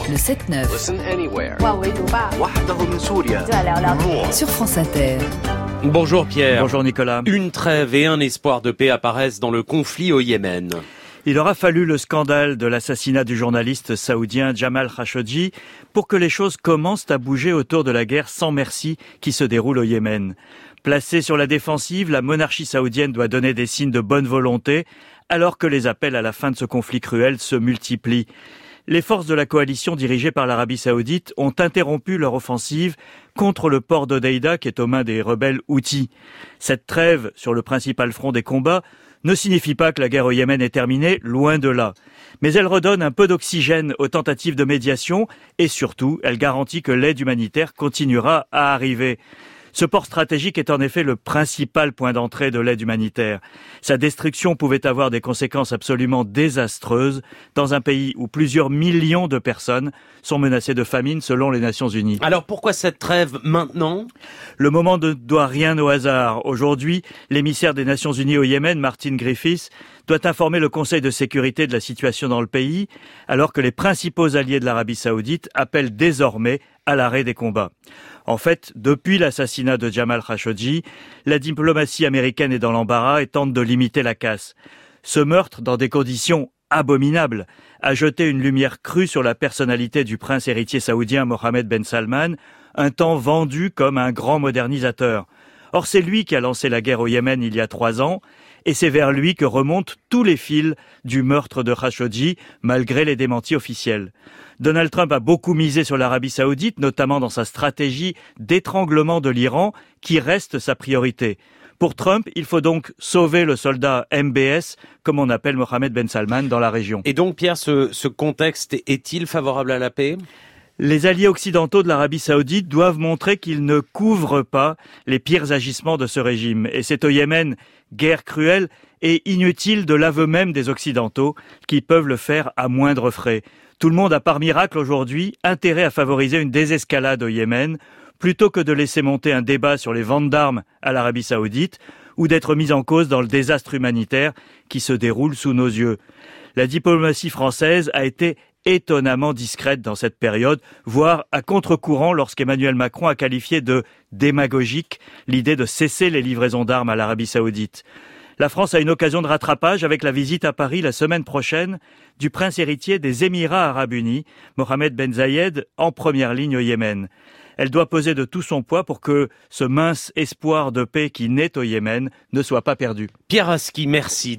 Le 7-9. Listen anywhere. 万维读吧， وحده من سوريا. 就来聊聊。 Sur France Inter. Bonjour Pierre. Bonjour Nicolas. Une trêve et un espoir de paix apparaissent dans le conflit au Yémen. Il aura fallu le scandale de l'assassinat du journaliste saoudien Jamal Khashoggi pour que les choses commencent à bouger autour de la guerre sans merci qui se déroule au Yémen. Placée sur la défensive, la monarchie saoudienne doit donner des signes de bonne volonté alors que les appels à la fin de ce conflit cruel se multiplient. Les forces de la coalition dirigée par l'Arabie saoudite ont interrompu leur offensive contre le port d'Hodeïda qui est aux mains des rebelles Houthis. Cette trêve sur le principal front des combats ne signifie pas que la guerre au Yémen est terminée, loin de là. Mais elle redonne un peu d'oxygène aux tentatives de médiation et surtout, elle garantit que l'aide humanitaire continuera à arriver. Ce port stratégique est en effet le principal point d'entrée de l'aide humanitaire. Sa destruction pouvait avoir des conséquences absolument désastreuses dans un pays où plusieurs millions de personnes sont menacées de famine selon les Nations Unies. Alors pourquoi cette trêve maintenant ? Le moment ne doit rien au hasard. Aujourd'hui, l'émissaire des Nations Unies au Yémen, Martin Griffiths, doit informer le Conseil de sécurité de la situation dans le pays, alors que les principaux alliés de l'Arabie saoudite appellent désormais à l'arrêt des combats. En fait, depuis l'assassinat de Jamal Khashoggi, la diplomatie américaine est dans l'embarras et tente de limiter la casse. Ce meurtre, dans des conditions abominables, a jeté une lumière crue sur la personnalité du prince héritier saoudien Mohammed Ben Salman, un temps vendu comme un grand modernisateur. Or, c'est lui qui a lancé la guerre au Yémen il y a 3 ans, et c'est vers lui que remontent tous les fils du meurtre de Khashoggi, malgré les démentis officiels. Donald Trump a beaucoup misé sur l'Arabie saoudite, notamment dans sa stratégie d'étranglement de l'Iran, qui reste sa priorité. Pour Trump, il faut donc sauver le soldat MBS, comme on appelle Mohammed Ben Salman dans la région. Et donc Pierre, ce contexte est-il favorable à la paix ? Les alliés occidentaux de l'Arabie saoudite doivent montrer qu'ils ne couvrent pas les pires agissements de ce régime. Et c'est au Yémen, guerre cruelle et inutile de l'aveu même des Occidentaux, qui peuvent le faire à moindre frais. Tout le monde a par miracle aujourd'hui intérêt à favoriser une désescalade au Yémen, plutôt que de laisser monter un débat sur les ventes d'armes à l'Arabie saoudite ou d'être mis en cause dans le désastre humanitaire qui se déroule sous nos yeux. La diplomatie française a été étonnamment discrète dans cette période, voire à contre-courant lorsqu'Emmanuel Macron a qualifié de démagogique l'idée de cesser les livraisons d'armes à l'Arabie saoudite. La France a une occasion de rattrapage avec la visite à Paris la semaine prochaine du prince héritier des Émirats arabes unis, Mohammed Ben Zayed, en première ligne au Yémen. Elle doit peser de tout son poids pour que ce mince espoir de paix qui naît au Yémen ne soit pas perdu. Pierre Aski, merci.